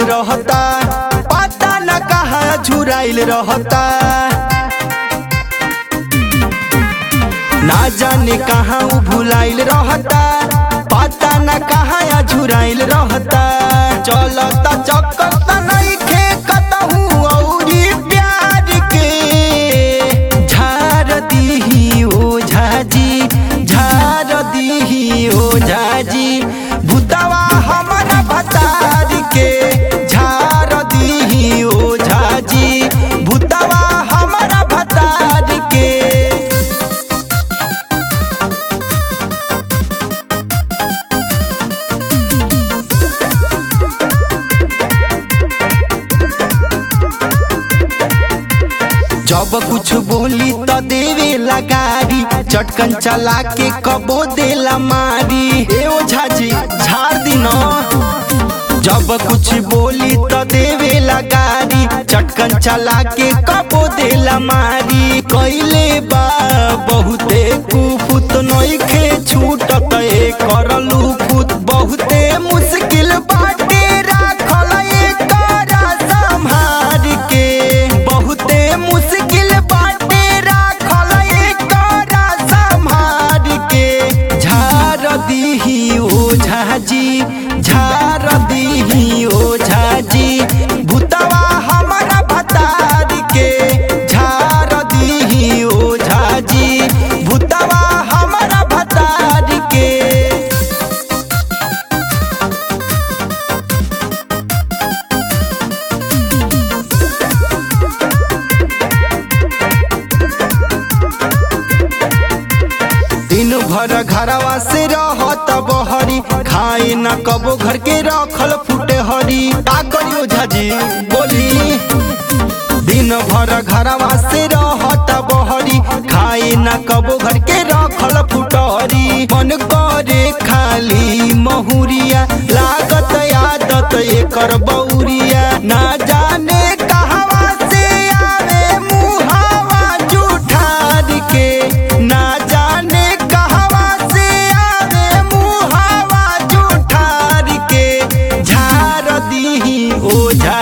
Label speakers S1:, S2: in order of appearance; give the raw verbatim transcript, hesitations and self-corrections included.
S1: रहता, पता न कहाँ झुराइल रहता। ना जाने कहाँ उ भुलाइल रहता, पता न कहाँ झुराइल रहता। चलता चक्कर त नइखे कतहु औरी प्यार के। झाड़ दीही ओझा जी, झाड़ दीही ओझा जी, भूतवा हमारा भतार के। झाड़ दीही ओझा जी, भूतवा हमारा भतार के। जब कुछ बोली तो देवे लगारी, चटकन चला के कबो देला मारी। ए ओझा जी झाड़ दी न। जब कुछ बोली तो देवे लगारी, चटकन चला के कबो देला मारी। कइले बा बहुते कुफुत, नइखे छूटत एकर लुफुत। बहुते मुश्किल बाटे राखल एकरा संभार के। बहुते मुश्किल बाटे राखल एकरा संभार के। झाड़ दीही ओझा जी, झाड़ दीही ओझा जी, भूतवा हमारा भतार के। झाड़ दीही ओझा जी, भूतवा हमारा भतार के। दिन भर घरवा से रहत बहरी, खाए न कबो घर के रखल फूटे हरी। का करी ओझा जी बोली। दिन भर घरवा से रहत बहरी, खाए न कबो घर के रखल फुटहरी। मन करे खाली महुरिया, लागत आदत एकर बौरिया। ना जाने कहवा से आवे मुहावा जुठार के। ना जाने कहवा से आवे मुहावा जुठार के। झाड़ दीही ओझा